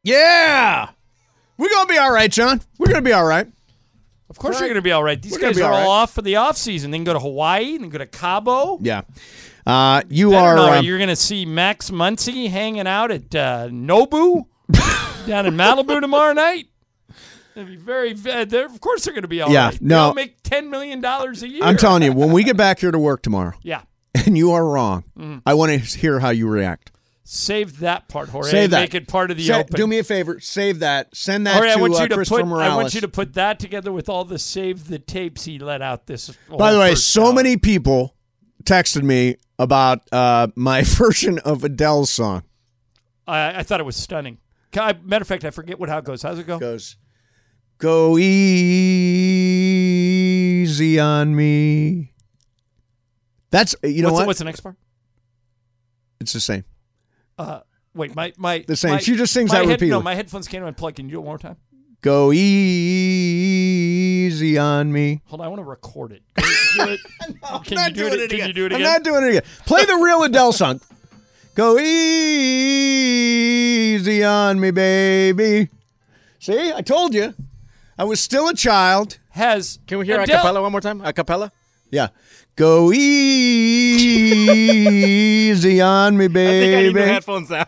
Yeah. We're going to be all right, John. We're going to be all right. Of course you're going to be all right. These guys are all off for the offseason. They can go to Hawaii. They can go to Cabo. Yeah. You're going to see Max Muncy hanging out at Nobu down in Malibu tomorrow night. It'd be very. Of course, they're going to be all right. No, they'll make $10 million a year. I'm telling you, when we get back here to work tomorrow, and you are wrong, I want to hear how you react. Save that part, Jorge. Save that. Make it part of the open. Do me a favor. Save that. Send that Jorge, to Christopher Morales. I want you to put that together with all the save the tapes he let out this. By the way, so many people texted me about my version of Adele's song. I thought it was stunning. Matter of fact, I forget how it goes. How's it go? It goes, go easy on me. That's, What's the next part? It's the same. Wait, the same. She just sings that repeatedly. No, my headphones came unplugged. Can you do it one more time? Go easy on me. Hold on, I want to record it. Do it. Can you do it again? I'm not doing it again. Play the real Adele song. Go easy on me, baby. See, I told you. I was still a child. Can we hear a cappella one more time? A cappella? Yeah. Go easy on me, baby. I think I need new headphones now.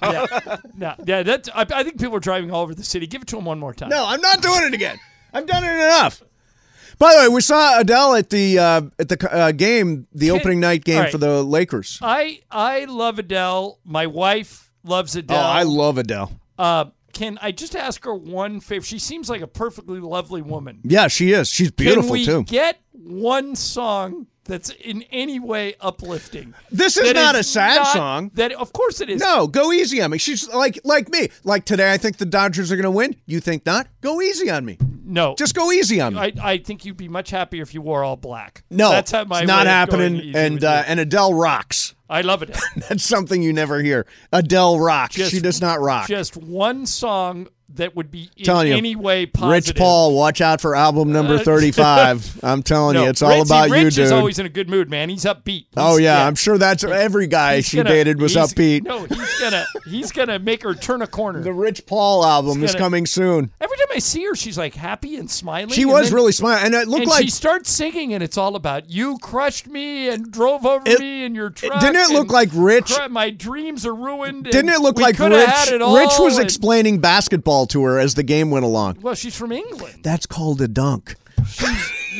I think people are driving all over the city. Give it to them one more time. No, I'm not doing it again. I've done it enough. By the way, we saw Adele at the game, the opening night game for the Lakers. I love Adele. My wife loves Adele. Oh, I love Adele. Can I just ask her one favor? She seems like a perfectly lovely woman. Yeah, she is. She's beautiful, too. Can we get one song that's in any way uplifting? This is not a sad song. Of course it is. No, go easy on me. She's like me. Like today, I think the Dodgers are going to win. You think not? Go easy on me. No. Just go easy on me. I think you'd be much happier if you wore all black. No, that's how my it's not happening. And Adele rocks. I love it. That's something you never hear. Adele rocks. She does not rock. Just one song that would be in any way positive. Rich Paul, watch out for album number 35. I'm telling you, it's all about you, dude. Rich is always in a good mood, man. He's upbeat. I'm sure that's every guy she dated was upbeat. No, he's gonna make her turn a corner. The Rich Paul album is coming soon. Every time I see her, she's like happy and smiling. She was really smiling, and it looked like she starts singing, and it's all about you crushed me and drove over me in your truck. Didn't it look like Rich? My dreams are ruined. Didn't it look like Rich? Rich was explaining basketball to her as the game went along. Well, she's from England. That's called a dunk. She's,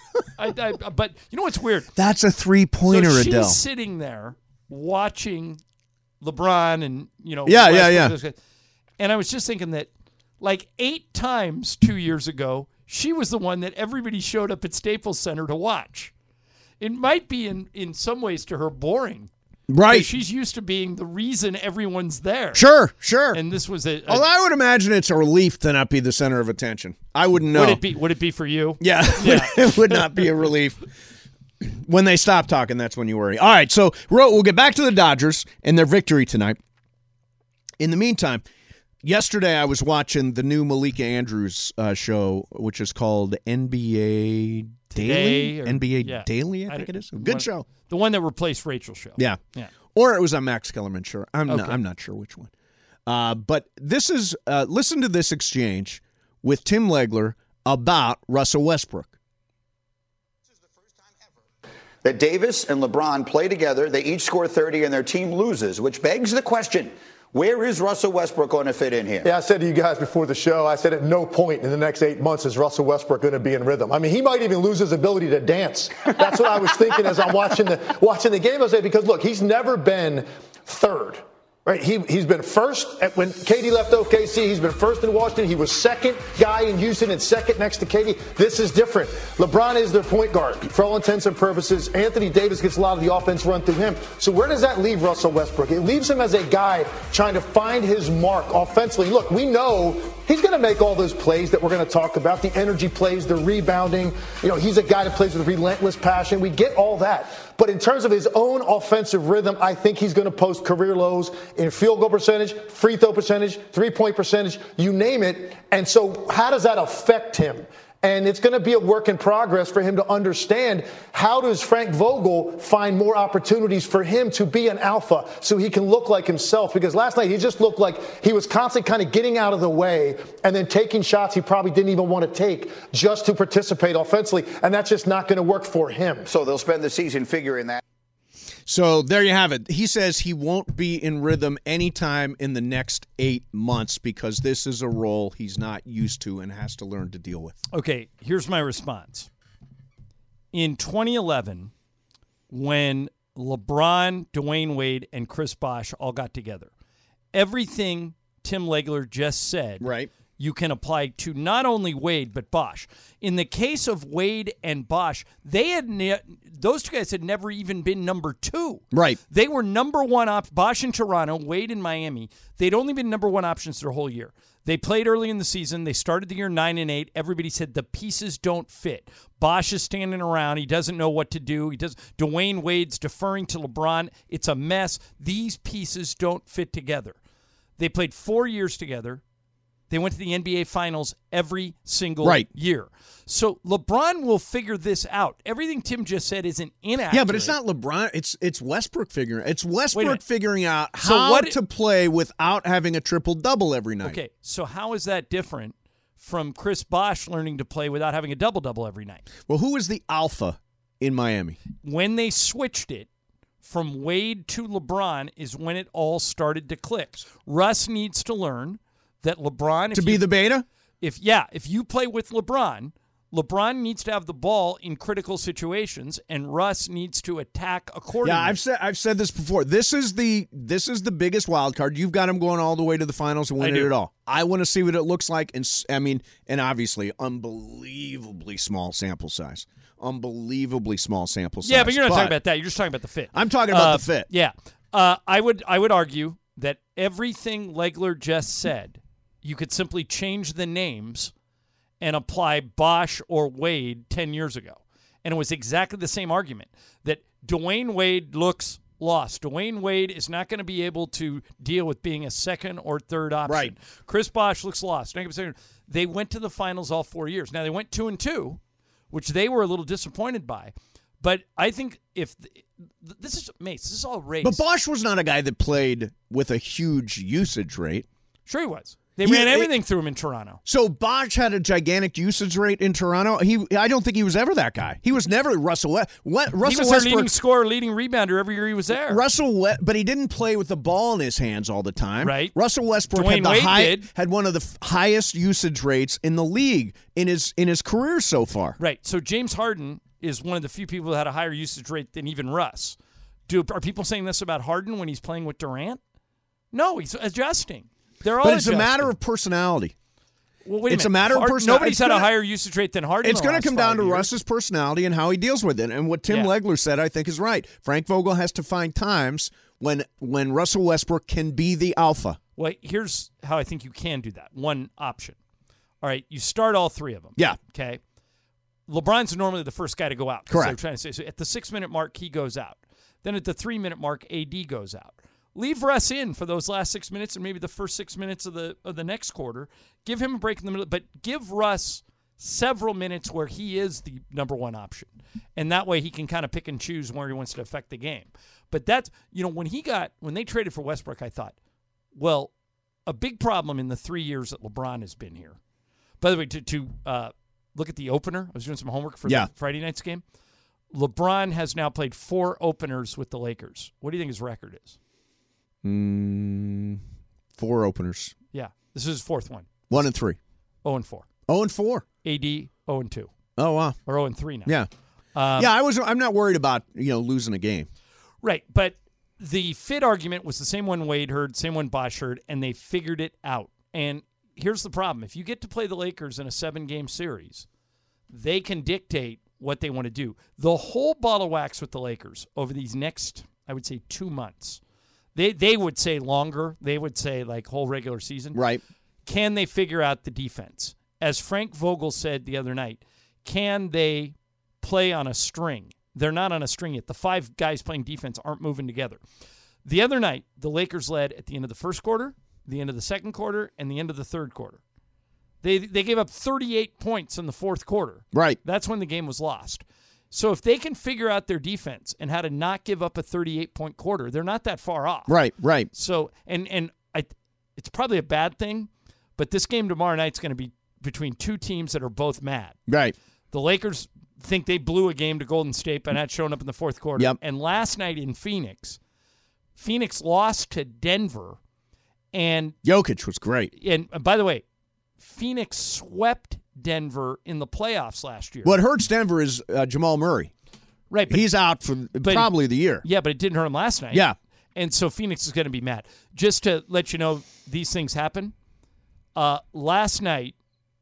but you know what's weird? That's a three-pointer, so Adele. She's sitting there watching LeBron and, Yeah. And I was just thinking that like 8 times 2 years ago, she was the one that everybody showed up at Staples Center to watch. It might be in some ways to her boring. Right. She's used to being the reason everyone's there. Sure. And this was Although I would imagine it's a relief to not be the center of attention. I wouldn't know. Would it be for you? Yeah. It would not be a relief. When they stop talking, that's when you worry. All right, so we'll get back to the Dodgers and their victory tonight. In the meantime, yesterday I was watching the new Malika Andrews show, which is called NBA Daily? Daily, I think it is. Good show. The one that replaced Rachel's show. Yeah. Or it was a Max Kellerman show. I'm not sure which one. But this is listen to this exchange with Tim Legler about Russell Westbrook. This is the first time ever that Davis and LeBron play together. They each score 30 and their team loses, which begs the question, where is Russell Westbrook going to fit in here? Yeah, I said to you guys before the show, I said at no point in the next 8 months is Russell Westbrook going to be in rhythm. I mean, he might even lose his ability to dance. That's what I was thinking as I'm watching the game. I say, because look, he's never been third. Right, he's been first when KD left OKC. He's been first in Washington. He was second guy in Houston and second next to KD. This is different. LeBron is their point guard for all intents and purposes. Anthony Davis gets a lot of the offense run through him. So where does that leave Russell Westbrook? It leaves him as a guy trying to find his mark offensively. Look, we know he's going to make all those plays that we're going to talk about, the energy plays, the rebounding. He's a guy that plays with relentless passion. We get all that. But in terms of his own offensive rhythm, I think he's going to post career lows in field goal percentage, free throw percentage, 3-point percentage, you name it. And so how does that affect him? And it's going to be a work in progress for him to understand how does Frank Vogel find more opportunities for him to be an alpha so he can look like himself. Because last night he just looked like he was constantly kind of getting out of the way and then taking shots he probably didn't even want to take just to participate offensively. And that's just not going to work for him. So they'll spend the season figuring that. So there you have it. He says he won't be in rhythm anytime in the next 8 months because this is a role he's not used to and has to learn to deal with. Okay, here's my response. In 2011, when LeBron, Dwayne Wade, and Chris Bosh all got together, everything Tim Legler just said, right, you can apply to not only Wade but Bosh. In the case of Wade and Bosh, those two guys had never even been number 2. Right. They were number 1 Bosh in Toronto, Wade in Miami. They'd only been number 1 options their whole year. They played early in the season. They started the year 9-8. Everybody said the pieces don't fit. Bosh is standing around. He doesn't know what to do. Dwayne Wade's deferring to LeBron. It's a mess. These pieces don't fit together. They played 4 years together. They went to the NBA Finals every single year. So LeBron will figure this out. Everything Tim just said isn't inaccurate. Yeah, but it's not LeBron. It's Westbrook figuring. It's Westbrook figuring out how to play without having a triple-double every night. Okay, so how is that different from Chris Bosh learning to play without having a double-double every night? Well, who is the alpha in Miami? When they switched it from Wade to LeBron is when it all started to click. Russ needs to learn that LeBron... To be the beta? If you play with LeBron needs to have the ball in critical situations, and Russ needs to attack accordingly. Yeah, I've said this before. This is the biggest wild card. You've got him going all the way to the finals and winning it all. I want to see what it looks like, and obviously, unbelievably small sample size. Unbelievably small sample size. Yeah, but you're not talking about that. You're just talking about the fit. I'm talking about the fit. Yeah. I would argue that everything Legler just said, you could simply change the names and apply Bosh or Wade 10 years ago. And it was exactly the same argument, that Dwayne Wade looks lost. Dwayne Wade is not going to be able to deal with being a second or third option. Right. Chris Bosh looks lost. They went to the finals all 4 years. Now, they went 2-2, which they were a little disappointed by. But I think this is Mace. This is all race. But Bosh was not a guy that played with a huge usage rate. Sure he was. They ran everything through him in Toronto. So Bosh had a gigantic usage rate in Toronto. I don't think he was ever that guy. He was never Russell Westbrook. He was their leading scorer, leading rebounder every year he was there. But he didn't play with the ball in his hands all the time. Right. Russell Westbrook had one of the highest usage rates in the league in his career so far. Right. So James Harden is one of the few people that had a higher usage rate than even Russ. Are people saying this about Harden when he's playing with Durant? No, he's adjusting. They're all But it's a matter of personality. Well, wait it's a matter of personality. Nobody's had a higher usage rate than Harden. It's going to come down to Russ's personality and how he deals with it. And what Tim Legler said, I think, is right. Frank Vogel has to find times when Russell Westbrook can be the alpha. Well, here's how I think you can do that. One option. All right, you start all 3 of them. Yeah. Okay. LeBron's normally the first guy to go out. Correct. I'm trying to say. So at the 6-minute mark, he goes out. Then at the 3-minute mark, AD goes out. Leave Russ in for those last 6 minutes and maybe the first 6 minutes of the next quarter. Give him a break in the middle, but give Russ several minutes where he is the number 1 option. And that way he can kind of pick and choose where he wants to affect the game. But that's, when they traded for Westbrook, I thought, well, a big problem in the 3 years that LeBron has been here. By the way, to look at the opener, I was doing some homework for the Friday night's game. LeBron has now played 4 openers with the Lakers. What do you think his record is? 4 openers. Yeah, this is his 4th one. 1-3. 0-4. 0-4. AD 0-2. Oh wow. Or 0-3 now. Yeah. I'm not worried about losing a game. Right, but the fit argument was the same one Wade heard, same one Bosh heard, and they figured it out. And here's the problem: if you get to play the Lakers in a 7-game series, they can dictate what they want to do. The whole ball of wax with the Lakers over these next, I would say, 2 months. They would say longer. They would say like whole regular season. Right. Can they figure out the defense? As Frank Vogel said the other night, can they play on a string? They're not on a string yet. The 5 guys playing defense aren't moving together. The other night, the Lakers led at the end of the first quarter, the end of the second quarter, and the end of the third quarter. They gave up 38 points in the fourth quarter. Right. That's when the game was lost. So if they can figure out their defense and how to not give up a 38-point quarter, they're not that far off. Right. So it's probably a bad thing, but this game tomorrow night's going to be between two teams that are both mad. Right. The Lakers think they blew a game to Golden State by not showing up in the fourth quarter. Yep. And last night in Phoenix lost to Denver, and Jokic was great. And by the way, Phoenix swept Denver in the playoffs last year. What hurts Denver is Jamal Murray. Right. But, he's out for probably the year. Yeah, but it didn't hurt him last night. Yeah. And so Phoenix is going to be mad. Just to let you know, these things happen. Last night,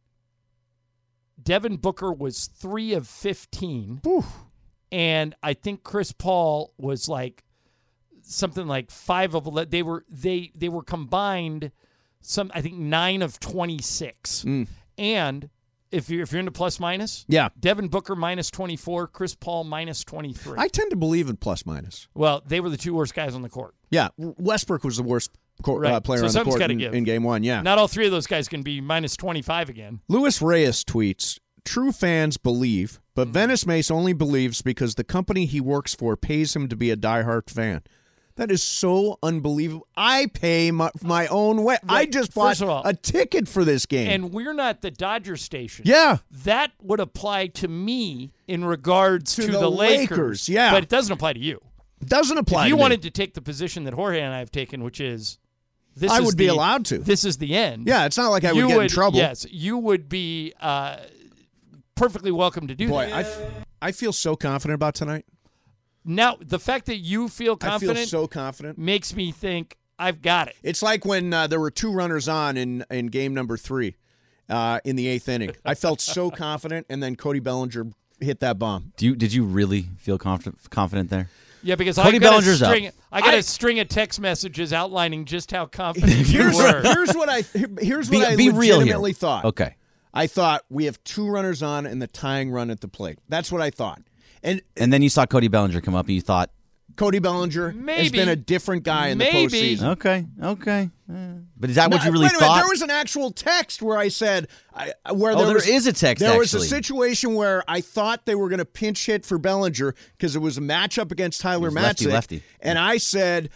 Devin Booker was 3 of 15. Whew. And I think Chris Paul was like something like 5 of 11. They were combined I think 9 of 26. And if you're into plus minus, yeah, Devin Booker minus 24, Chris Paul minus 23. I tend to believe in plus minus. Well, they were the two worst guys on the court. Yeah, Westbrook was the worst player so on the court in game one. Yeah, not all three of those guys can be minus 25 again. Luis Reyes tweets, "True fans believe, but Venice Mace only believes because the company he works for pays him to be a diehard fan." That is so unbelievable. I pay my own way. Right. I just bought a ticket for this game. And we're not the Dodger station. Yeah. That would apply to me in regards to the Lakers. Yeah. But it doesn't apply to you. It doesn't apply to me. If you wanted to take the position that Jorge and I have taken, which is I would be allowed to. This is the end. Yeah, it's not like I would get in trouble. Yes, you would be perfectly welcome to do that. Boy, I feel so confident about tonight. Now, the fact that you feel confident, I feel so confident, makes me think I've got it. It's like when there were 2 runners on in game number 3 in the 8th inning. I felt so confident, and then Cody Bellinger hit that bomb. Did you really feel confident there? Yeah, because Cody Bellinger's I got a string of text messages outlining just how confident you were. Here's what I legitimately thought. Okay. I thought we have 2 runners on and the tying run at the plate. That's what I thought. And then you saw Cody Bellinger come up, and you thought Cody Bellinger has been a different guy in the postseason. Okay. But is that what you really thought? There was an actual text where I said, there is a text. There was a situation where I thought they were going to pinch hit for Bellinger because it was a matchup against Tyler Matzik. Lefty. And I said,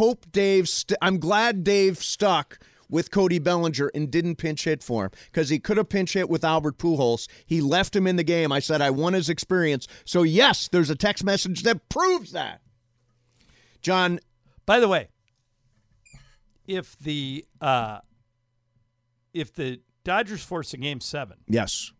I'm glad Dave stuck with Cody Bellinger and didn't pinch hit for him because he could have pinch hit with Albert Pujols. He left him in the game. I said I want his experience. So, yes, there's a text message that proves that. John. By the way, if the Dodgers force a Game 7, yes,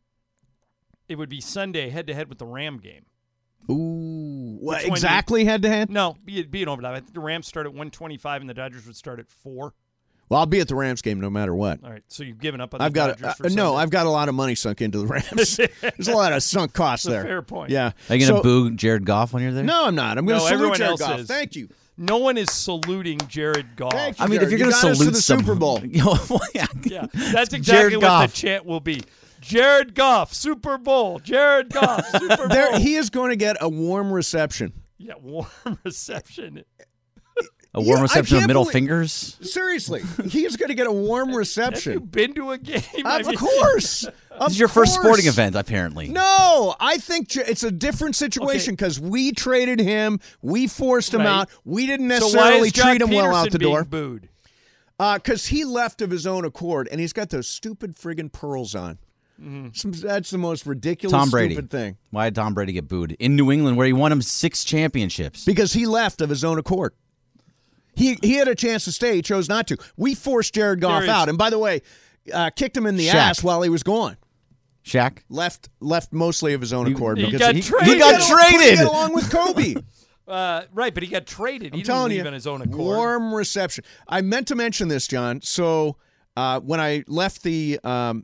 it would be Sunday head-to-head with the Ram game. Ooh. What, exactly head-to-head? No, be an overtime. I think the Rams start at 1:25 and the Dodgers would start at 4. Well, I'll be at the Rams game no matter what. All right, so you've given up on the Dodgers for no, I've got a lot of money sunk into the Rams. There's a lot of sunk costs there. Fair point. Yeah. Are you going to boo Jared Goff when you're there? No, I'm not. I'm going to salute Jared Goff. Thank you. No one is saluting Jared Goff. Thank you, I mean, if you're going to salute the Super Bowl. Yeah, that's exactly what the chant will be. Jared Goff, Super Bowl. Jared Goff, Super Bowl. He is going to get a warm reception. Yeah, warm reception. A warm reception of middle fingers? Seriously, he is going to get a warm reception. Have you been to a game? Of course. This is your first sporting event, apparently. No, I think it's a different situation because we traded him. We forced him out. We didn't necessarily treat him well out the door. Booed? Because he left of his own accord, and he's got those stupid friggin' pearls on. Mm-hmm. That's the most ridiculous, Tom Brady. Stupid thing. Why did Tom Brady get booed? In New England, where he won him 6 championships. Because he left of his own accord. He had a chance to stay. He chose not to. We forced Jared Goff out. And by the way, kicked him in the ass while he was gone. Shaq? Left mostly of his own accord. He because got traded. He got traded. Along with Kobe. Right, but he got traded. I'm he telling didn't you, leave on his own accord. Warm reception. I meant to mention this, John. So when I left the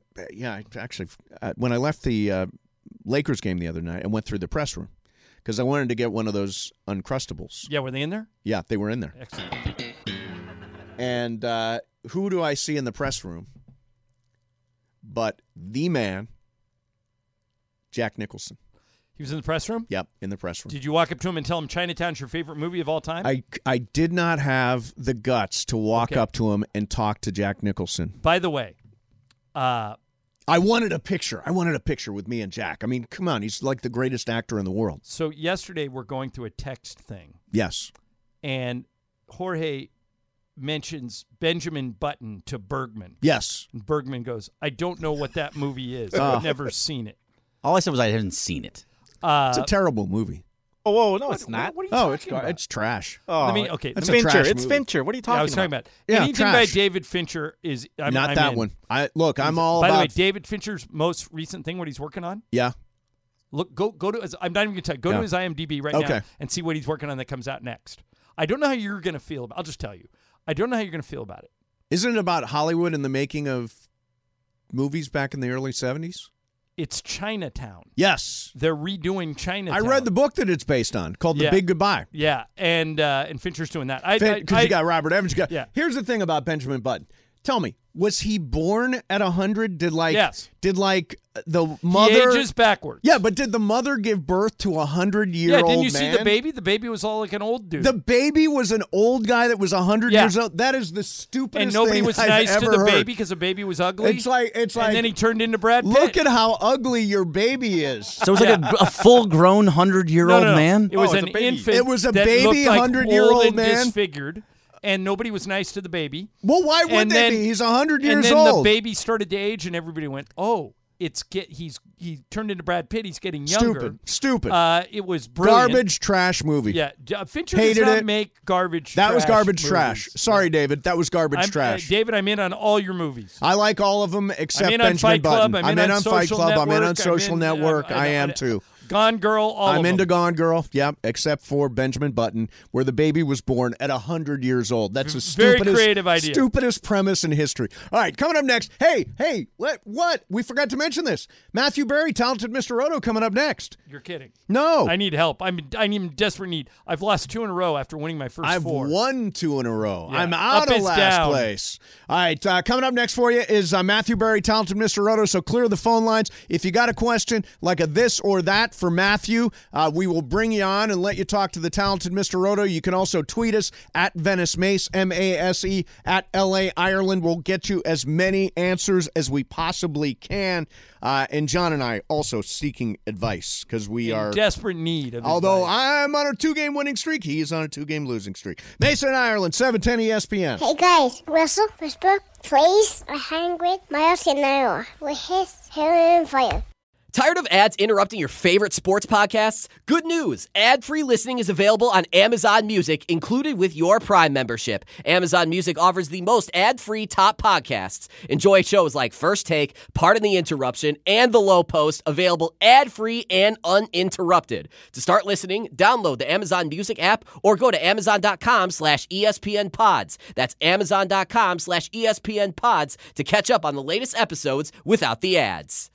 when I left the Lakers game the other night, I went through the press room because I wanted to get one of those Uncrustables. Yeah, were they in there? Yeah, they were in there. Excellent. And who do I see in the press room but the man, Jack Nicholson. He was in the press room? Yep, in the press room. Did you walk up to him and tell him Chinatown's your favorite movie of all time? I did not have the guts to walk up to him and talk to Jack Nicholson. By the way, I wanted a picture. I wanted a picture with me and Jack. I mean, come on. He's like the greatest actor in the world. So yesterday we're going through a text thing. Yes. And Jorge mentions Benjamin Button to Bergman. Yes. And Bergman goes, I don't know what that movie is. I've never seen it. All I said was I hadn't seen it. It's a terrible movie. Oh, whoa, no, it's not. What are you talking about? It's trash. Oh, Okay. It's a Fincher. trash It's movie. Fincher. What are you talking I was talking about Yeah, anything by trash. David Fincher is I'm Not that in. one. I'm all By about. the way, David Fincher's most recent thing, what he's working on. Yeah. Look, go to his. I'm not even going to tell you. Go to his IMDb right Okay. now and see what he's working on that comes out next. I don't know how you're going to feel about. I'll just tell you. I don't know how you're going to feel about it. Isn't it about Hollywood and the making of movies back in the early 70s? It's Chinatown. Yes. They're redoing I Chinatown. read the book that it's based on called The Yeah. Big Goodbye. Yeah, and Fincher's doing that. Because you got Robert Evans. Yeah. Here's the thing about Benjamin Button. Tell me, was he born at 100? Yes. Did the he mother ages backwards. Yeah, but did the mother give birth to a 100-year-old man? Didn't you see the baby? The baby was all like an old dude. The baby was an old guy that was 100 Yeah. years old. That is the stupidest and nobody thing was I've nice to ever the heard. baby because the baby was ugly. It's like and then he turned into Brad Pitt. look at how ugly your baby is. So it was like a full-grown 100-year-old No. man? It was it's an a baby. infant. It was a that baby, looked like 100-year-old old and man. disfigured, and nobody was nice to the baby. Well, why would And they then- be? He's 100 years and then old. the baby started to age, and everybody went, "Oh, he turned into Brad Pitt. He's getting younger." Stupid. It was brilliant. Garbage trash movie. Yeah, Fincher Hated does not it. make garbage. That was trash garbage movies. trash. Sorry, David. That was garbage trash. David, I'm in on all your movies. I like all of them except I'm in on Benjamin Fight Club. Button. I'm in on Fight Social Club. I'm in on Network. Social Network. I am too. Gone Girl. All of I'm them. into Gone Girl. Yep, except for Benjamin Button, where the baby was born at 100 years old. That's the Very stupidest, creative idea. stupidest premise in history. All right, coming up next. Hey, what? We forgot to mention this. Matthew Berry, Talented Mr. Roto, coming up next. You're kidding. No. I need help. I'm in desperate need. I've lost 2 in a row after winning my first I've 4. won 2 in a row. Yeah. I'm out Up of is last down. place. All right, coming up next for you is Matthew Berry, Talented Mr. Roto. So clear the phone lines. If you got a question like a this or that for Matthew, we will bring you on and let you talk to the Talented Mr. Roto. You can also tweet us at Venice Mace, MASE, at LA Ireland. We'll get you as many answers as we possibly can. And John and I also seeking advice because we In are desperate need of Although advice. I'm on a 2-game winning streak, he is on a 2-game losing streak. Mason, Ireland, 710 ESPN. Hey guys, Russell Westbrook plays a hang with Miles Canelo with his hair on fire. Tired of ads interrupting your favorite sports podcasts? Good news! Ad-free listening is available on Amazon Music, included with your Prime membership. Amazon Music offers the most ad-free top podcasts. Enjoy shows like First Take, Pardon the Interruption, and The Low Post, available ad-free and uninterrupted. To start listening, download the Amazon Music app or go to Amazon.com/ESPN Pods. That's Amazon.com/ESPN Pods to catch up on the latest episodes without the ads.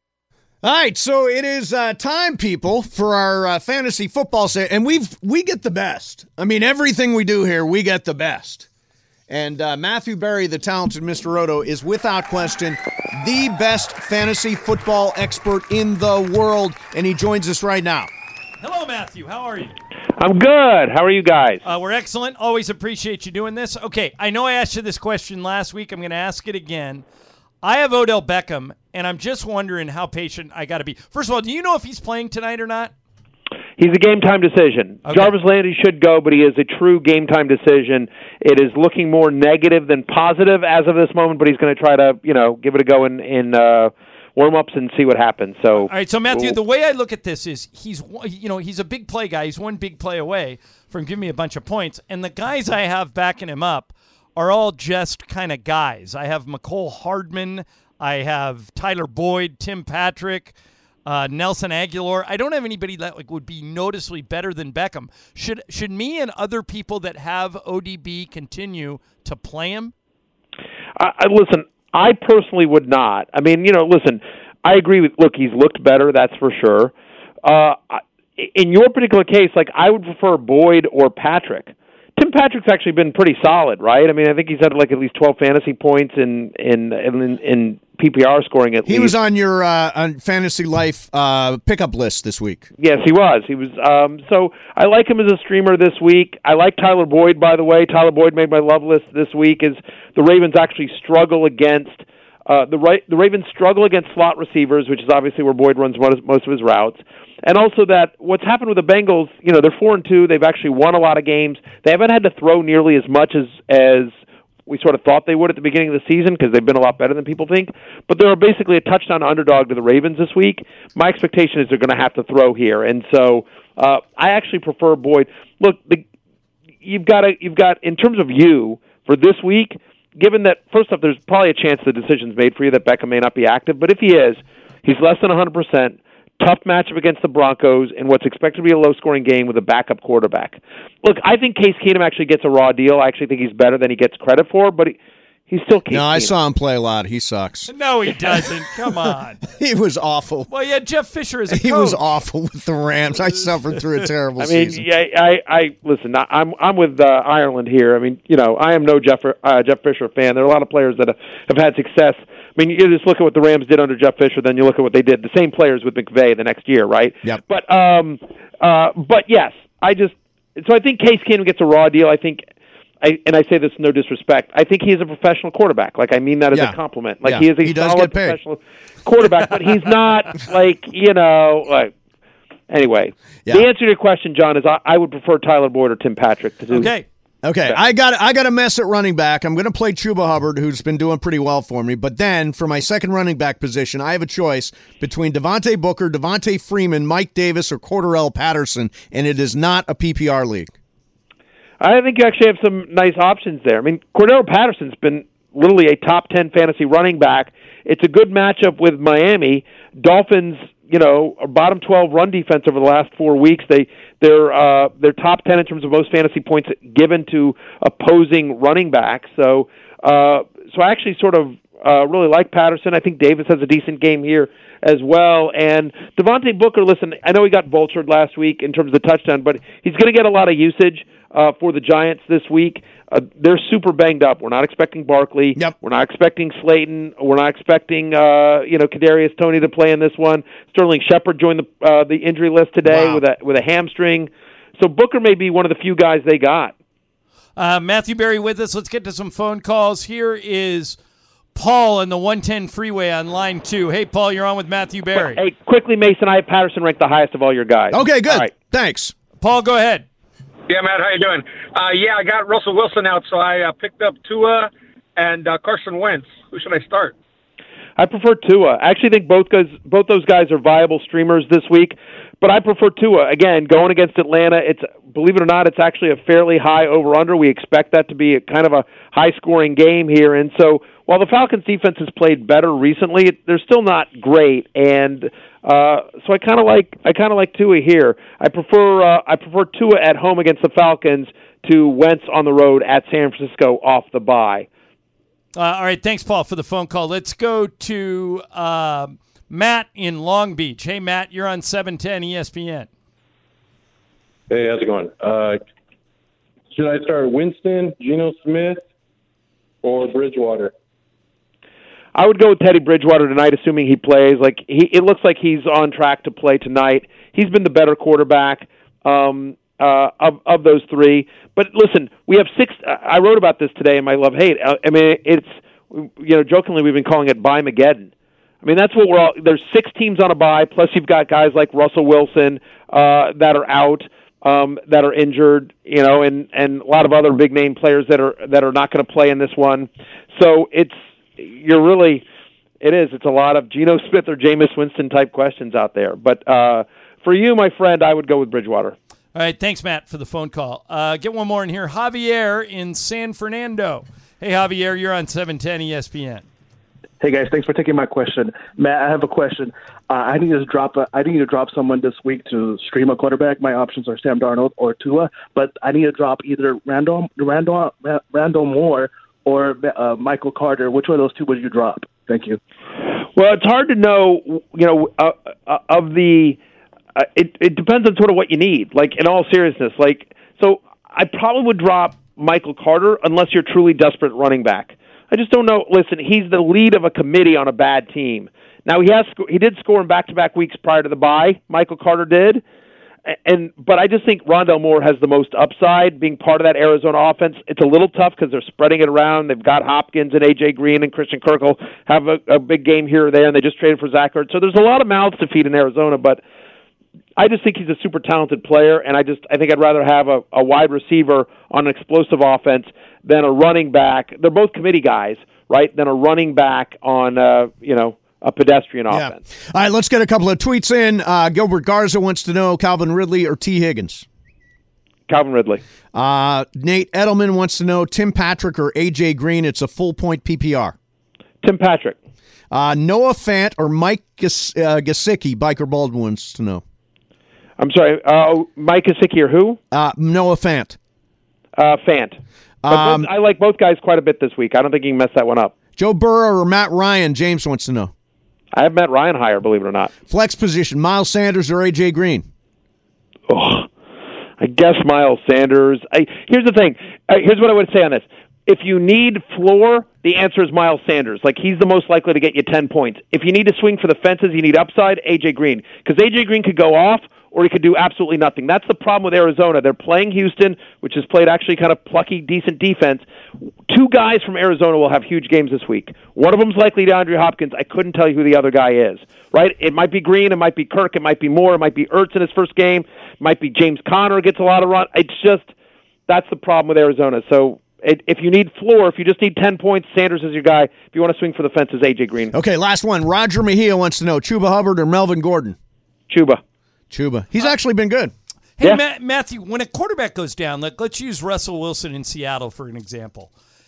All right, so it is time, people, for our fantasy football set, and we get the best. I mean, everything we do here, we get the best. And Matthew Berry, the Talented Mr. Roto, is without question the best fantasy football expert in the world, and he joins us right now. Hello, Matthew. How are you? I'm good. How are you guys? We're excellent. Always appreciate you doing this. Okay, I know I asked you this question last week. I'm going to ask it again. I have Odell Beckham, and I'm just wondering how patient I got to be. First of all, do you know if he's playing tonight or not? He's a game-time decision. Okay. Jarvis Landry should go, but he is a true game-time decision. It is looking more negative than positive as of this moment, but he's going to try to, give it a go in warm-ups and see what happens. So, all right, so Matthew, the way I look at this is he's a big play guy. He's one big play away from giving me a bunch of points, and the guys I have backing him up are all just kind of guys. I have McCole Hardman. I have Tyler Boyd, Tim Patrick, Nelson Aguilar. I don't have anybody that would be noticeably better than Beckham. Should me and other people that have ODB continue to play him? Listen, I personally would not. I mean, listen, I agree with, look, he's looked better, that's for sure. In your particular case, I would prefer Boyd or Patrick. Tim Patrick's actually been pretty solid, right? I mean, I think he's had at least 12 fantasy points in PPR scoring at least. He was on your on Fantasy Life pickup list this week. Yes, he was. He was. So I like him as a streamer this week. I like Tyler Boyd, by the way. Tyler Boyd made my love list this week as the Ravens actually struggle against The Ravens struggle against slot receivers, which is obviously where Boyd runs most of his routes. And also that what's happened with the Bengals, they're 4-2. They've actually won a lot of games. They haven't had to throw nearly as much as we sort of thought they would at the beginning of the season because they've been a lot better than people think. But they're basically a touchdown underdog to the Ravens this week. My expectation is they're going to have to throw here. And so I actually prefer Boyd. Look, you've got in terms of you for this week, given that, first off, there's probably a chance the decision's made for you that Beckham may not be active. But if he is, he's less than 100%. Tough matchup against the Broncos in what's expected to be a low-scoring game with a backup quarterback. Look, I think Case Keenum actually gets a raw deal. I actually think he's better than he gets credit for, but he's still Case Keenum. No, I saw him play a lot. He sucks. No, he doesn't. Come on. He was awful. Well, yeah, Jeff Fisher is a coach. He was awful with the Rams. I suffered through a terrible season. I listen. I'm with Ireland here. I mean, I am no Jeff Fisher fan. There are a lot of players that have had success. I mean, you just look at what the Rams did under Jeff Fisher, then you look at what they did. The same players with McVay the next year, right? Yep. But yes, so I think Case Keenum gets a raw deal. I think, and I say this no disrespect, I think he is a professional quarterback. Like, I mean that as a compliment. Like, he is a solid professional quarterback, but he's not anyway. Yeah. The answer to your question, John, is I would prefer Tyler Boyd or Tim Patrick. Okay, I got a mess at running back. I'm going to play Chuba Hubbard, who's been doing pretty well for me. But then, for my second running back position, I have a choice between Devontae Booker, Devontae Freeman, Mike Davis, or Cordarrelle Patterson, and it is not a PPR league. I think you actually have some nice options there. I mean, Cordarrelle Patterson's been literally a top 10 fantasy running back. It's a good matchup with Miami. Dolphins, a bottom 12 run defense over the last 4 weeks. They're top 10 in terms of most fantasy points given to opposing running backs. So I actually sort of really like Patterson. I think Davis has a decent game here as well. And Devontae Booker, listen, I know he got vultured last week in terms of the touchdown, but he's going to get a lot of usage for the Giants this week. They're super banged up. We're not expecting Barkley. Yep. We're not expecting Slayton. We're not expecting Kadarius Toney to play in this one. Sterling Shepard joined the injury list today with a hamstring. So Booker may be one of the few guys they got. Matthew Berry with us. Let's get to some phone calls. Here is Paul on the 110 freeway on line 2. Hey, Paul, you're on with Matthew Berry. Hey, quickly, Mason, I have Patterson ranked the highest of all your guys. Okay, good. All right. Thanks. Paul, go ahead. Yeah, Matt, how you doing? I got Russell Wilson out, so I picked up Tua and Carson Wentz. Who should I start? I prefer Tua. I actually think both those guys are viable streamers this week, but I prefer Tua. Again, going against Atlanta, believe it or not, it's actually a fairly high over-under. We expect that to be kind of a high-scoring game here, and so while the Falcons' defense has played better recently, they're still not great, and so I kind of like Tua here. I prefer Tua at home against the Falcons to Wentz on the road at San Francisco off the bye. All right, thanks, Paul, for the phone call. Let's go to Matt in Long Beach. Hey, Matt, you're on 710 ESPN. Hey, how's it going? Should I start Winston, Geno Smith, or Bridgewater? I would go with Teddy Bridgewater tonight, assuming he plays. It looks like he's on track to play tonight. He's been the better quarterback of those three. But listen, we have 6. I wrote about this today in my Love Hate. I mean, it's jokingly we've been calling it Bye-Mageddon. I mean, that's what we're all. There's 6 teams on a bye. Plus, you've got guys like Russell Wilson that are out, that are injured. And a lot of other big name players that are not going to play in this one. So it's a lot of Geno Smith or Jameis Winston type questions out there. But for you, my friend, I would go with Bridgewater. All right, thanks, Matt, for the phone call. Get one more in here. Javier in San Fernando. Hey, Javier, you're on 710 ESPN. Hey, guys, thanks for taking my question. Matt, I have a question. I need to drop someone this week to stream a quarterback. My options are Sam Darnold or Tua, but I need to drop either Randall Moore or Michael Carter. Which one of those two would you drop? Thank you. Well, it's hard to know, of the it depends on sort of what you need. Like, in all seriousness, so I probably would drop Michael Carter unless you're truly desperate running back. I just don't know. Listen, he's the lead of a committee on a bad team. Now, he did score in back-to-back weeks prior to the bye. Michael Carter did. But I just think Rondale Moore has the most upside being part of that Arizona offense. It's a little tough because they're spreading it around. They've got Hopkins and A.J. Green and Christian Kirk will have a big game here or there, and they just traded for Zach Ertz. So there's a lot of mouths to feed in Arizona, but I just think he's a super talented player, and I think I'd rather have a wide receiver on an explosive offense than a running back. They're both committee guys, right? Than a running back on, a pedestrian offense. All right, let's get a couple of tweets in. Gilbert Garza wants to know Calvin Ridley or T. Higgins. Calvin Ridley. Nate Edelman wants to know Tim Patrick or A.J. Green. It's a full-point PPR. Tim Patrick. Noah Fant or Mike Gesicki. Biker Baldwin wants to know. I'm sorry, Mike Gesicki or who? Noah Fant. Fant. But I like both guys quite a bit this week. I don't think he can mess that one up. Joe Burrow or Matt Ryan? James wants to know. I have Matt Ryan higher, believe it or not. Flex position, Miles Sanders or A.J. Green? Oh, I guess Miles Sanders. Here's the thing. Here's what I would say on this. If you need floor, the answer is Miles Sanders. Like, he's the most likely to get you 10 points. If you need to swing for the fences, you need upside, A.J. Green. Because A.J. Green could go off, or he could do absolutely nothing. That's the problem with Arizona. They're playing Houston, which has played actually kind of plucky, decent defense. Two guys from Arizona will have huge games this week. One of them's likely DeAndre Hopkins. I couldn't tell you who the other guy is, right? It might be Green, it might be Kirk, it might be Moore, it might be Ertz in his first game, it might be James Conner gets a lot of run. It's just, that's the problem with Arizona. So if you need floor, if you just need 10 points, Sanders is your guy. If you want to swing for the fences, A.J. Green. Okay, last one. Roger Mejia wants to know Chuba Hubbard or Melvin Gordon? Chuba. He's actually been good. Hey, yeah. Matthew, when a quarterback goes down, let's use Russell Wilson in Seattle for an example.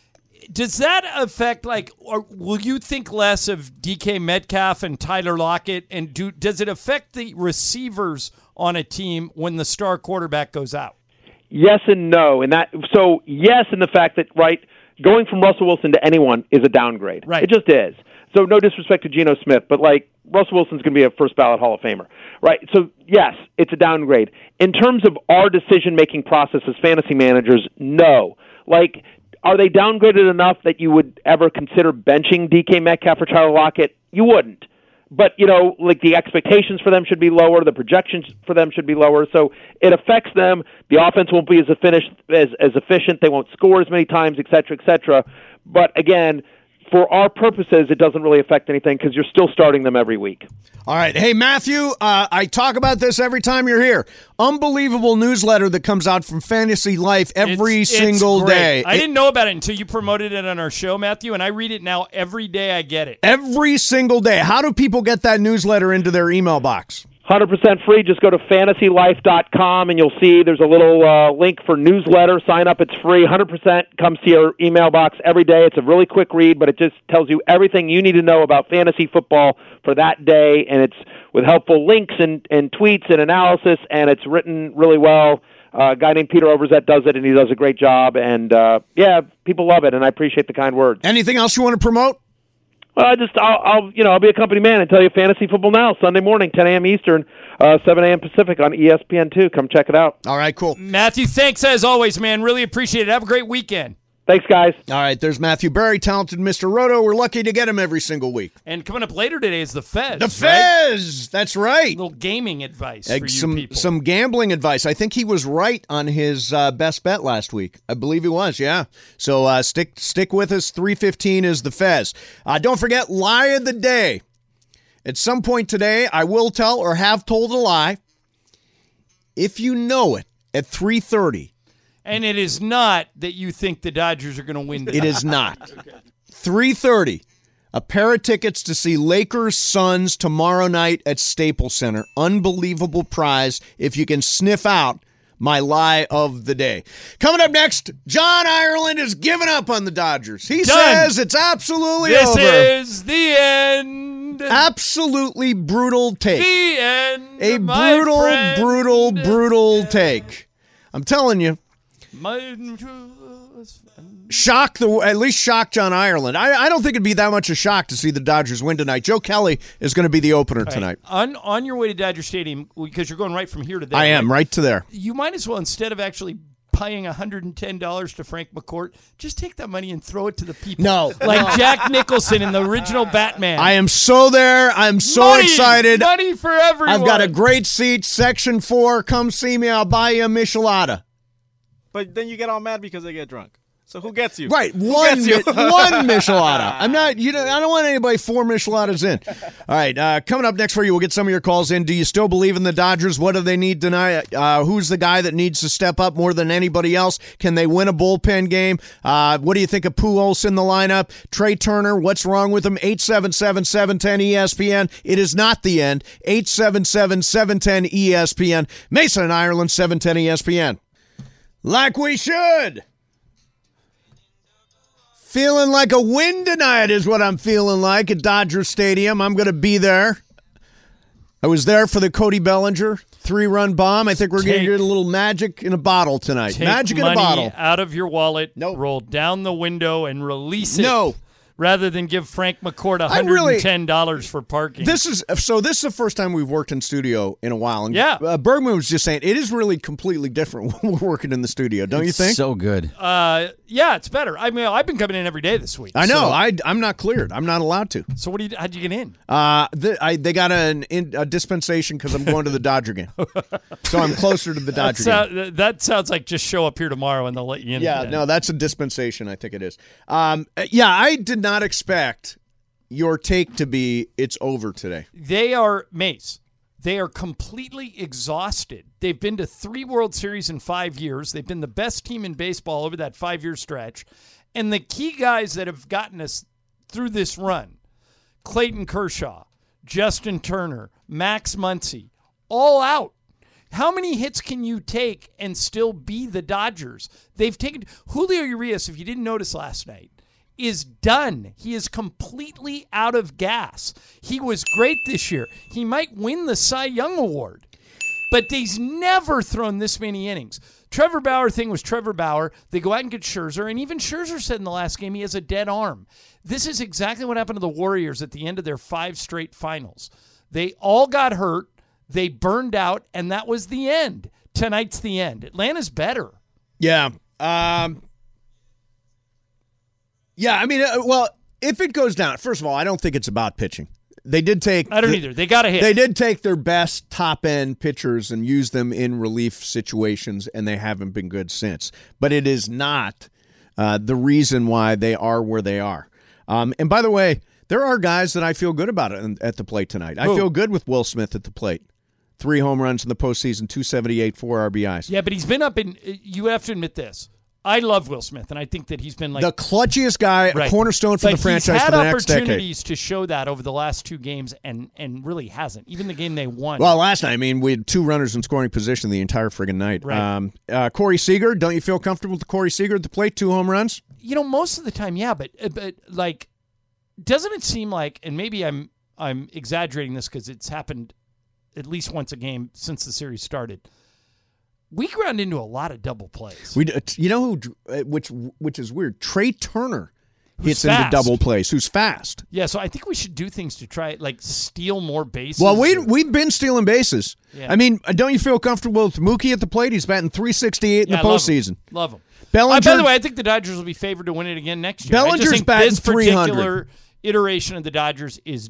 Does that affect, or will you think less of DK Metcalf and Tyler Lockett? And does it affect the receivers on a team when the star quarterback goes out? Yes and no. So yes, in the fact that, right, going from Russell Wilson to anyone is a downgrade. Right. It just is. So no disrespect to Geno Smith, but Russell Wilson's going to be a first ballot Hall of Famer, right? So yes, it's a downgrade. In terms of our decision-making process as fantasy managers, no. Are they downgraded enough that you would ever consider benching DK Metcalf or Tyler Lockett? You wouldn't. But, the expectations for them should be lower, the projections for them should be lower, so it affects them. The offense won't be as efficient, they won't score as many times, et cetera, et cetera. But again, for our purposes, it doesn't really affect anything because you're still starting them every week. All right. Hey, Matthew, I talk about this every time you're here. Unbelievable newsletter that comes out from Fantasy Life every single day. I didn't know about it until you promoted it on our show, Matthew, and I read it now every day I get it. Every single day. How do people get that newsletter into their email box? 100% free. Just go to fantasylife.com and you'll see there's a little link for newsletter. Sign up. It's free. 100% comes to your email box every day. It's a really quick read, but it just tells you everything you need to know about fantasy football for that day, and it's with helpful links and tweets and analysis, and it's written really well. A guy named Peter Overzet does it, and he does a great job. And, people love it, and I appreciate the kind words. Anything else you want to promote? Well, I'll be a company man and tell you Fantasy Football Now, Sunday morning, 10 a.m. Eastern, 7 a.m. Pacific on ESPN2. Come check it out. All right, cool. Matthew, thanks as always, man. Really appreciate it. Have a great weekend. Thanks, guys. All right, there's Matthew Berry, talented Mr. Roto. We're lucky to get him every single week. And coming up later today is the Fez. The Fez! Right? That's right. A little gaming advice for you people. Some gambling advice. I think he was right on his best bet last week. I believe he was, yeah. So stick with us. 3:15 is the Fez. Don't forget, lie of the day. At some point today, I will tell or have told a lie. If you know it at 3:30. And it is not that you think the Dodgers are going to win. It is not. 3:30, a pair of tickets to see Lakers Suns tomorrow night at Staples Center. Unbelievable prize if you can sniff out my lie of the day. Coming up next, John Ireland has given up on the Dodgers. He says it's absolutely over. This is the end. Absolutely brutal take. The end. A brutal take. I'm telling you. At least shock John Ireland. I don't think it'd be that much a shock to see the Dodgers win tonight. Joe Kelly is going to be the opener tonight. On your way to Dodger Stadium, because you're going right from here to there. I am, right to there. You might as well, instead of actually paying $110 to Frank McCourt, just take that money and throw it to the people. No. Like Jack Nicholson in the original Batman. I am so there. I'm so excited. Money for everyone. I've got a great seat, Section 4. Come see me. I'll buy you a michelada. But then you get all mad because they get drunk. So who gets you? Right, one michelada. I'm not. I don't want anybody 4 micheladas in. All right, coming up next for you, we'll get some of your calls in. Do you still believe in the Dodgers? What do they need tonight? Who's the guy that needs to step up more than anybody else? Can they win a bullpen game? What do you think of Pujols in the lineup? Trey Turner, what's wrong with him? 877-710-ESPN. It is not the end. 877-710-ESPN. Mason in Ireland, 710 ESPN. Like we should. Feeling like a win tonight is what I'm feeling like at Dodger Stadium. I'm going to be there. I was there for the Cody Bellinger 3-run bomb. I think we're going to get a little magic in a bottle tonight. Magic in a bottle. Out of your wallet, roll down the window, and release it. Rather than give Frank McCourt $110 for parking. This is the first time we've worked in studio in a while. And Bergman was just saying it is really completely different when we're working in the studio, don't you think? So good. Yeah, it's better. I mean, I've been coming in every day this week. I know. I'm not cleared. I'm not allowed to. So how'd you get in? They got a dispensation because I'm going to the Dodger game. So I'm closer to the Dodger game. That sounds like just show up here tomorrow and they'll let you in. Yeah, no, that's a dispensation. I think it is. I did not expect your take to be it's over today. They are, Mace, they are completely exhausted. They've been to 3 World Series in 5 years. They've been the best team in baseball over that 5-year stretch. And the key guys that have gotten us through this run, Clayton Kershaw, Justin Turner, Max Muncy, all out. How many hits can you take and still be the Dodgers? They've taken Julio Urias, if you didn't notice last night, is done. He is completely out of gas. He was great this year. He might win the Cy Young Award, but he's never thrown this many innings. Trevor Bauer thing was Trevor Bauer. They go out and get Scherzer, and even Scherzer said in the last game he has a dead arm. This is exactly what happened to the Warriors at the end of their 5 straight finals. They all got hurt. They burned out, and that was the end. Tonight's the end. Atlanta's better. Yeah. Yeah, I mean, if it goes down, first of all, I don't think it's about pitching. They did take. I don't either. They got a hit. They did take their best top-end pitchers and use them in relief situations, and they haven't been good since. But it is not the reason why they are where they are. And by the way, there are guys that I feel good about at the plate tonight. I feel good with Will Smith at the plate. 3 home runs in the postseason, 278, 4 RBIs. Yeah, but he's been up in. You have to admit this. I love Will Smith, and I think that he's been like the clutchiest guy, a cornerstone for the franchise for the next decade. He's had opportunities to show that over the last 2 games, and really hasn't. Even the game they won. Well, last night, I mean, we had 2 runners in scoring position the entire friggin' night. Right. Corey Seager, don't you feel comfortable with Corey Seager at the plate? 2 home runs. You know, most of the time, yeah, but like, doesn't it seem like? And maybe I'm exaggerating this because it's happened at least once a game since the series started. We ground into a lot of double plays. You know who, which is weird. Trey Turner hits into double plays. Who's fast? Yeah, so I think we should do things to try like steal more bases. Well, we've been stealing bases. Yeah. I mean, don't you feel comfortable with Mookie at the plate? He's batting .368 in the postseason. Love him. Bellinger. By the way, I think the Dodgers will be favored to win it again next year. Bellinger's batting this particular iteration of the Dodgers is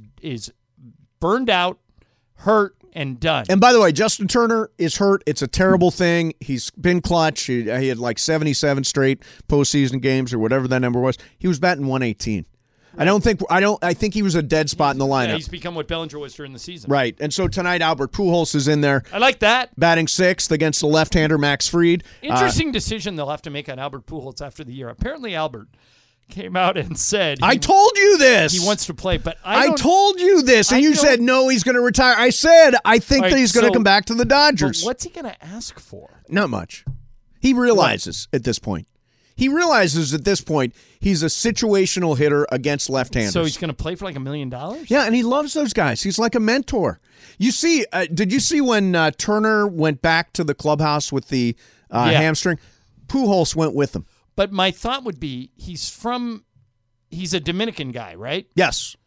burned out, hurt, and done. And by the way, Justin Turner is hurt. It's a terrible thing. He's been clutch. He had like 77 straight postseason games or whatever that number was. He was batting 118. Right. I think he was a dead spot in the lineup. Yeah, he's become what Bellinger was during the season. Right. And so tonight Albert Pujols is in there. I like that. Batting 6th against the left-hander Max Fried. Interesting decision they'll have to make on Albert Pujols after the year. Apparently Albert came out and said I told you this. He wants to play, but I told you this, and you said no, he's going to retire. I said I think that he's going to come back to the Dodgers. What's he going to ask for? Not much. He realizes at this point. He realizes at this point he's a situational hitter against left-handers. So he's going to play for like $1 million? Yeah, and he loves those guys. He's like a mentor. You see, did you see when Turner went back to the clubhouse with the hamstring? Pujols went with him. But my thought would be he's a Dominican guy, right? Yes.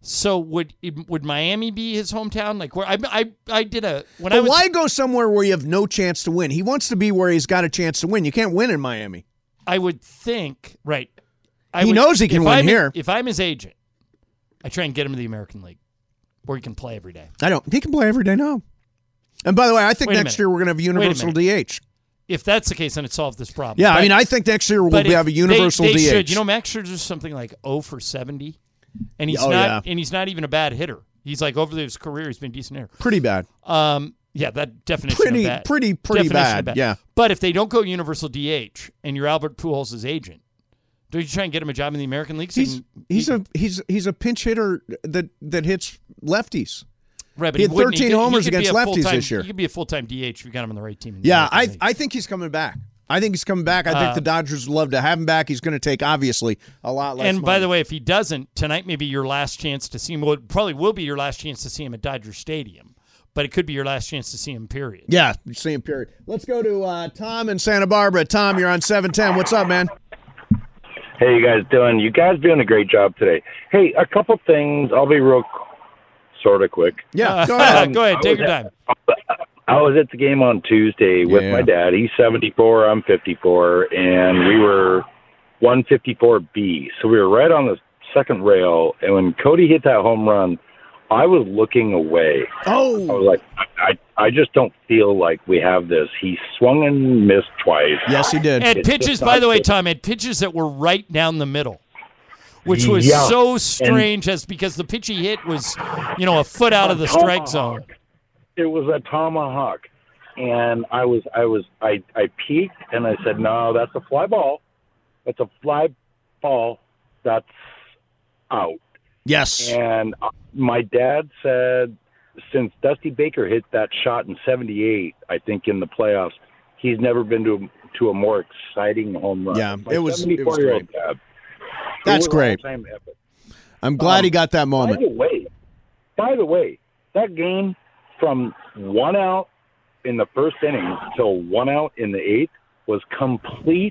So would Miami be his hometown? Like where I did a when But I was, why go somewhere where you have no chance to win? He wants to be where he's got a chance to win. You can't win in Miami. I would think right. He knows he can win here. If I'm his agent, I try and get him to the American League, where he can play every day. He can play every day now. And by the way, I think next year we're going to have universal DH. If that's the case, then it solved this problem. Yeah, but, I think next year we'll have a universal they DH. Should. You know, Max Scherzer's something like 0 for 70, and he's he's not even a bad hitter. He's like over his career, he's been a decent hitter. Pretty bad. Yeah, that definition of bad. Pretty bad. Yeah. But if they don't go universal DH and you're Albert Pujols' agent, do you try and get him a job in the American League? He's a pinch hitter that hits lefties. Right, but he had 13 homers against lefties this year. He could be a full-time DH if you got him on the right team. I think he's coming back. I think the Dodgers would love to have him back. He's going to take, obviously, a lot less And money. by the way, if he doesn't, tonight may be your last chance to see him. Well, it probably will be your last chance to see him at Dodger Stadium, but it could be your last chance to see him, period. Yeah, see him, period. Let's go to Tom in Santa Barbara. Tom, you're on 710. What's up, man? Hey, you guys doing? You guys doing a great job today. Hey, a couple things. I'll be real sort of quick. Yeah, go ahead. Go ahead. Take your time. I was at the game on Tuesday with my dad. He's 74, I'm 54, and we were 154B. So we were right on the second rail, and when Cody hit that home run, I was looking away. Oh. I was like, I just don't feel like we have this. He swung and missed twice. Yes, he did. And pitches, by the way, Tom, had pitches that were right down the middle, which was so strange as because the pitch he hit was, a foot out of the strike zone. It was a tomahawk, and I peeked and I said, "No, that's a fly ball. That's a fly ball. That's out." Yes. And my dad said, since Dusty Baker hit that shot in '78, I think in the playoffs, he's never been to a more exciting home run. Yeah, my it was 74-year-old great. dad. That's great. I'm glad he got that moment. By the way, that game from 1 out in the first inning till 1 out in the 8th was complete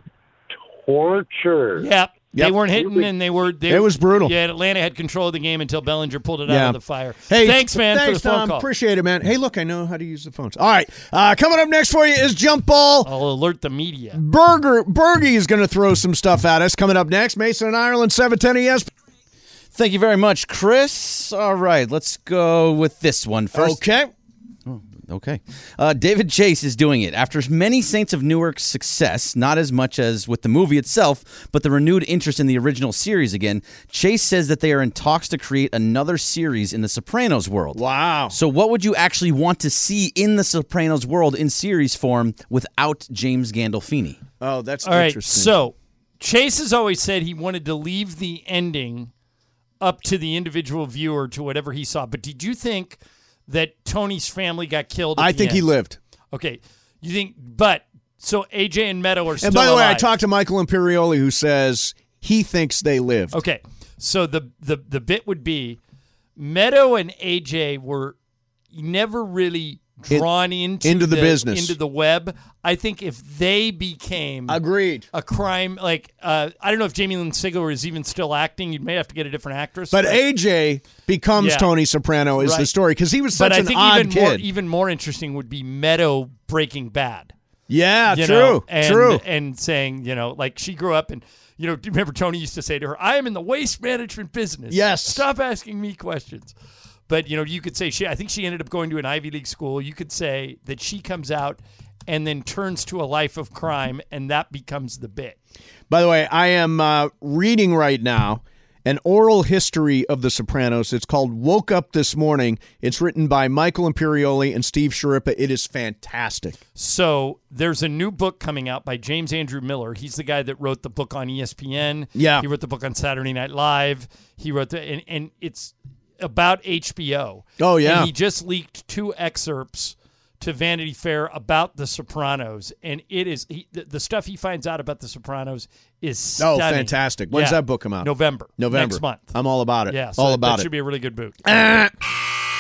torture. Yep. They weren't hitting, and it was brutal. Yeah, Atlanta had control of the game until Bellinger pulled it out of the fire. Hey, thanks, man, for the phone Tom. call. Appreciate it, man. Hey, look, I know how to use the phones. All right, coming up next for you is Jump Ball. I'll alert the media. Bergie is going to throw some stuff at us. Coming up next, Mason and Ireland, 710 ESPN. Thank you very much, Chris. All right, let's go with this one first. Okay. Okay. David Chase is doing it. After many Saints of Newark's success, not as much as with the movie itself, but the renewed interest in the original series again, Chase says that they are in talks to create another series in the Sopranos world. Wow. So what would you actually want to see in the Sopranos world in series form without James Gandolfini? Oh, that's All right, interesting. so Chase has always said he wanted to leave the ending up to the individual viewer to whatever he saw. But did you think that Tony's family got killed? I think he lived. Okay. You think, so AJ and Meadow are still And by the way, I alive. talked to Michael Imperioli, who says he thinks they lived. Okay. So the bit would be Meadow and AJ were never really drawn into the business, into the web. I think if they became agreed a crime, like I don't know if Jamie Lynn Sigler is even still acting. You may have to get a different actress. But AJ becomes Tony Soprano is the story because he was such an odd kid. Even more interesting would be Meadow Breaking Bad. Yeah, true. True. And saying, like she grew up and. Do you remember Tony used to say to her, "I am in the waste management business. Yes. Stop asking me questions." But, you could say I think she ended up going to an Ivy League school. You could say that she comes out and then turns to a life of crime, and that becomes the bit. By the way, I am reading right now an oral history of The Sopranos. It's called Woke Up This Morning. It's written by Michael Imperioli and Steve Sciarippa. It is fantastic. So there's a new book coming out by James Andrew Miller. He's the guy that wrote the book on ESPN. Yeah. He wrote the book on Saturday Night Live. He wrote and it's about HBO. Oh, yeah. And he just leaked 2 excerpts to Vanity Fair about The Sopranos, and it is the stuff he finds out about The Sopranos is stunning. Oh, fantastic. When's that book come out? November. Next month. I'm all about it. Yeah, so all about that it. should be a really good book.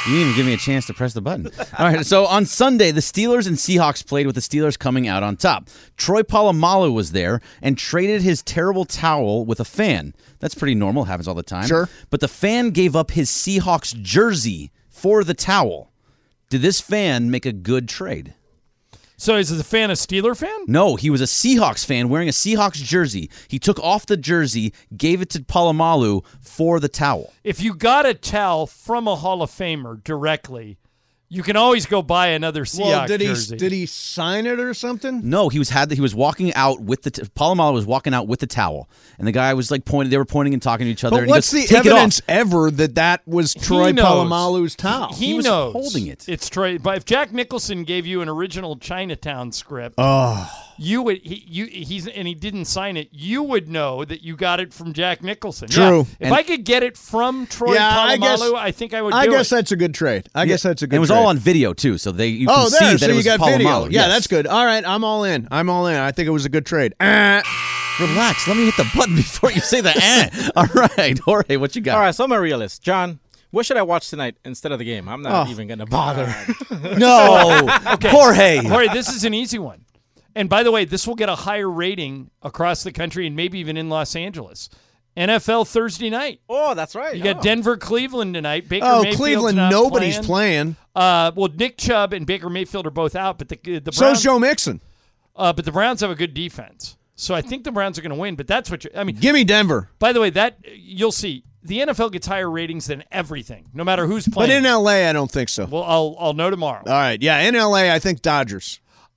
You didn't even give me a chance to press the button. All right, so on Sunday, the Steelers and Seahawks played with the Steelers coming out on top. Troy Polamalu was there and traded his terrible towel with a fan. That's pretty normal, happens all the time. Sure. But the fan gave up his Seahawks jersey for the towel. Did this fan make a good trade? So is the fan a Steeler fan? No, he was a Seahawks fan wearing a Seahawks jersey. He took off the jersey, gave it to Polamalu for the towel. If you got a towel from a Hall of Famer directly, you can always go buy another Seahawks jersey. Did he sign it or something? No, he was walking out with the Polamalu was walking out with the towel, and the guy was like pointing. They were pointing and talking to each other. But and what's he goes, the "Take it evidence off." ever that was Troy Polamalu's towel? He was knows holding it. It's Troy. But if Jack Nicholson gave you an original Chinatown script, you would he didn't sign it, you would know that you got it from Jack Nicholson. True. Yeah, if I could get it from Troy Polamalu, I think I would. I do guess it. that's a good trade. I guess that's a good. It was trade. all on video too, so you can see that so it you was got Polamalu. video. Yeah, Yes. that's good. All right, I'm all in. I think it was a good trade. Relax. Let me hit the button before you say the All right, Jorge, what you got? All right, so I'm a realist. John, what should I watch tonight instead of the game? I'm not even going to bother. No. Okay. Jorge, this is an easy one. And by the way, this will get a higher rating across the country and maybe even in Los Angeles. NFL Thursday night. Oh, that's right. You got Denver, Cleveland tonight. Baker Mayfield's Cleveland, not nobody's playing. Well, Nick Chubb and Baker Mayfield are both out, but the Browns. So's Joe Mixon. But the Browns have a good defense, so I think the Browns are going to win. But that's what give me Denver. By the way, that you'll see. The NFL gets higher ratings than everything, no matter who's playing. But in LA, I don't think so. Well, I'll know tomorrow. All right, yeah, in LA, I think Dodgers.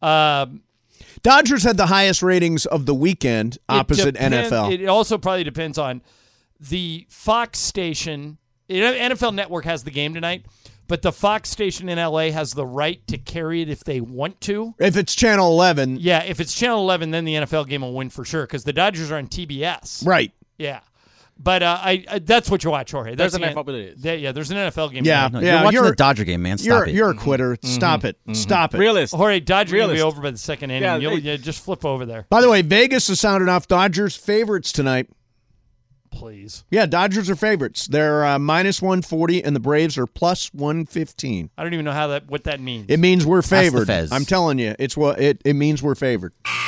Dodgers had the highest ratings of the weekend opposite NFL. It also probably depends on the Fox station. NFL Network has the game tonight, but the Fox station in LA has the right to carry it if they want to. If it's Channel 11. Yeah, if it's Channel 11, then the NFL game will win for sure because the Dodgers are on TBS. Right. Yeah. But I that's what you watch, Jorge. There's an NFL game. There's an NFL game. Yeah, no, you're watching the Dodger game, man. Stop it. You're a quitter. Stop it. Stop it. Realist. Jorge, Dodger will be Realist. over by the second inning. Yeah, You'll just flip over there. By the way, Vegas has sounded off Dodgers favorites tonight. Please. Yeah, Dodgers are favorites. They're minus 140, and the Braves are plus 115. I don't even know what that means. It means we're Ask the favored. Fez. I'm telling you, it means we're favored.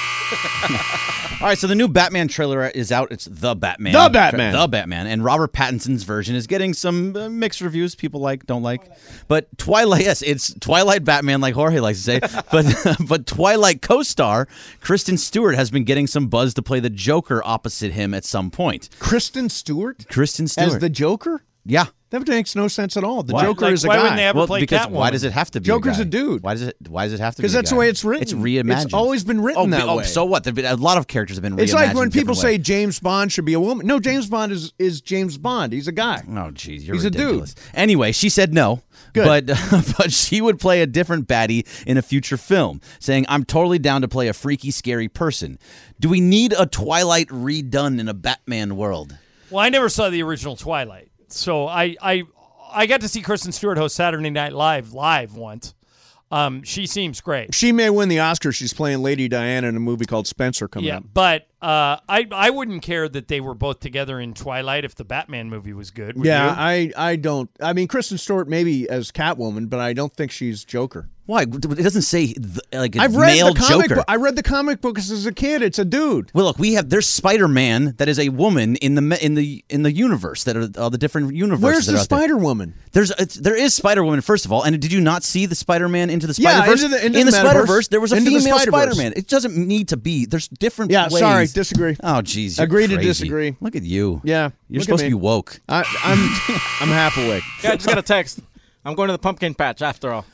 All right, so the new Batman trailer is out. It's The Batman. The Batman. The Batman. And Robert Pattinson's version is getting some mixed reviews. People like, don't like. But Twilight, yes, it's Twilight Batman, like Jorge likes to say. But Twilight co-star Kristen Stewart has been getting some buzz to play the Joker opposite him at some point. Kristen Stewart? Kristen Stewart. As the Joker? Yeah. That makes no sense at all. The Why? Joker is a why guy. wouldn't they ever play because Catwoman? why does it have to be Joker's a, a guy? dude. Why does it have to be? Because that's the way it's written. It's reimagined. It's always been written that way. So what? A lot of characters have been reimagined. It's like when people different say James Bond should be a woman. No, James Bond is James Bond. He's a guy. Oh, geez, you're He's ridiculous. a dude. Anyway, she said no. Good. But she would play a different baddie in a future film, saying, "I'm totally down to play a freaky, scary person." Do we need a Twilight redone in a Batman world? Well, I never saw the original Twilight, so I got to see Kristen Stewart host Saturday Night Live once. She seems great. She may win the Oscar. She's playing Lady Diana in a movie called Spencer coming up. But I wouldn't care that they were both together in Twilight if the Batman movie was good. Would Yeah, you? I don't. I mean, Kristen Stewart maybe as Catwoman, but I don't think she's Joker. Why? It doesn't say like a I've read male the comic Joker. book. I read the comic books as a kid. It's a dude. Well, look, there's Spider-Man that is a woman in the universe that are all the different universes. Where's that the are out there. Spider-Woman? There is Spider-Woman first of all, and did you not see the Spider-Man into the Spider-Verse? into the in the Metaverse. Spider-Verse, there was a Into the female Spider-Verse. Spider-Man. It doesn't need to be. There's different Yeah, ways. sorry, disagree. Oh, geez, Agree to crazy. disagree. Look at you. Yeah, You're look supposed at to me. be woke. I'm half awake. Yeah, I just got a text. I'm going to the pumpkin patch after all.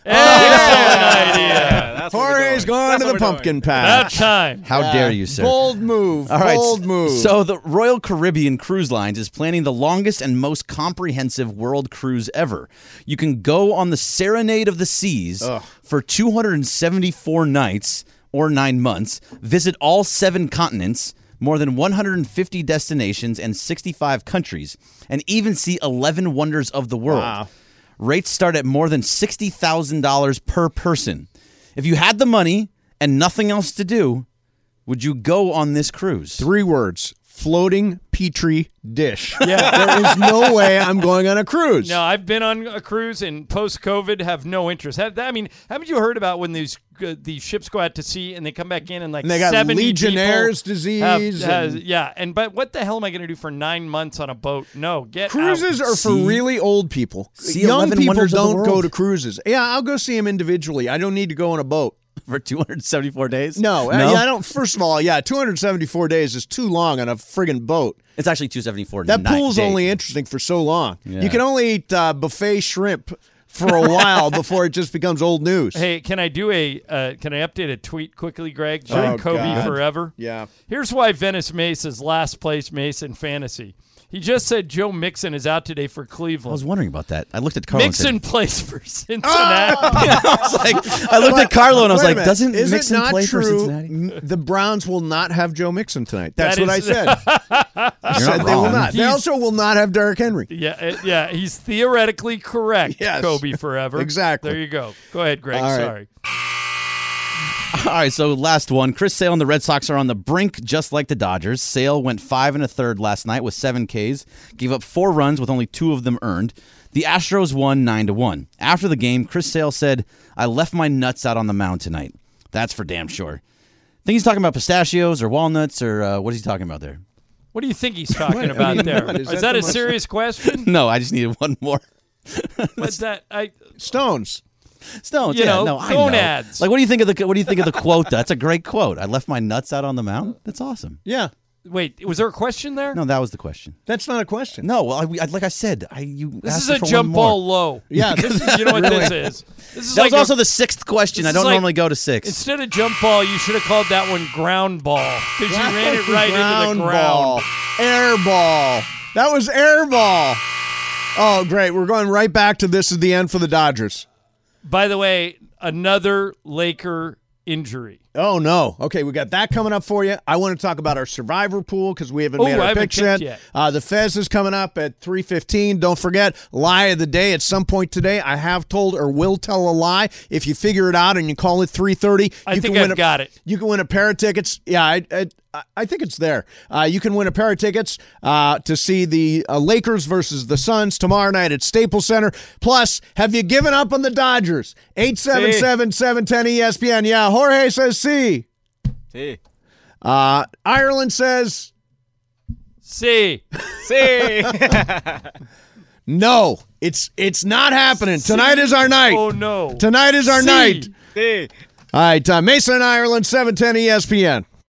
That's Jorge's going to the pumpkin About patch. time. How dare you, sir? Bold move. All right. Bold move. So the Royal Caribbean Cruise Lines is planning the longest and most comprehensive world cruise ever. You can go on the Serenade of the Seas for 274 nights or 9 months, visit all 7 continents, more than 150 destinations and 65 countries, and even see 11 wonders of the world. Wow. Rates start at more than $60,000 per person. If you had the money and nothing else to do, would you go on this cruise? 3 words. floating Petri dish. Yeah. There is no way I'm going on a cruise. No, I've been on a cruise and post-COVID have no interest. Haven't you heard about when these ships go out to sea and they come back in and And they got 70 Legionnaire's people disease. but what the hell am I going to do for 9 months on a boat? No, get Cruises out. are for really old people. See Young 11 people wonders of the don't go world. to cruises. Yeah, I'll go see them individually. I don't need to go on a boat. For 274 days? No, I don't. First of all, 274 days is too long on a friggin' boat. It's actually 274 That pool's days. only interesting for so long. Yeah. You can only eat buffet shrimp for a while before it just becomes old news. Hey, can I update a tweet quickly, Greg? Giant Kobe God. forever. Yeah. Here's why Venice Mace is last place Mace in fantasy. He just said Joe Mixon is out today for I Cleveland. was wondering about that. I looked at Carlo. Mixon plays for Cincinnati. I looked at Carlo and I was Wait a like, minute. doesn't Is Mixon it not play true for Cincinnati? The Browns will not have Joe Mixon tonight. That's That what I is- said. I said not they will wrong. not. They also will not have Derrick Henry. Yeah, he's theoretically correct. Yes. Kobe forever. Exactly. There you go. Go ahead, Greg. All right. Sorry. All right, so last one. Chris Sale and the Red Sox are on the brink, just like the Dodgers. Sale went 5 1/3 last night with 7 Ks, gave up 4 runs with only 2 of them earned. The Astros won 9-1. After the game, Chris Sale said, "I left my nuts out on the mound tonight. That's for damn sure." Think he's talking about pistachios or walnuts, or what is he talking about there? What do you think he's talking What? I about mean, there? what? Is Is that that a the most- serious question? No, I just needed one more. What's that? Stones. Stones, You yeah, know, no, I know. gonads. Like, what do you think of the quote? That's a great quote. I left my nuts out on the mound. That's awesome. Yeah. Wait, was there a question there? No, that was the question. That's not a question. No, well, like I said, you. This asked is me a for jump one more. ball low. Yeah, This is, you know what this is? This is That like was also the 6th question. this I is don't like- normally go to 6. Instead of jump ball, you should have called that one ground ball because you ran it right into the Ball. ground. Air ball. That was air ball. Oh, great. We're going right back to this is the end for the Dodgers. By the way, another Laker injury. Oh, no. Okay, we got that coming up for you. I want to talk about our Survivor pool because we haven't made I our haven't picks picked yet. yet. The Fez is coming up at 3:15. Don't forget, lie of the day at some point today. I have told or will tell a lie. If you figure it out and you call it 3:30, I you think can win I've got it. You can win a pair of tickets. Yeah, I think it's there. You can win a pair of tickets to see the Lakers versus the Suns tomorrow night at Staples Center. Plus, have you given up on the Dodgers? 877-710-ESPN. Yeah, Jorge says C. See. Ireland says C. no. It's not happening. Tonight is our night. Oh, no. Tonight is our C. night. See. All right, Mason and Ireland, 710 ESPN.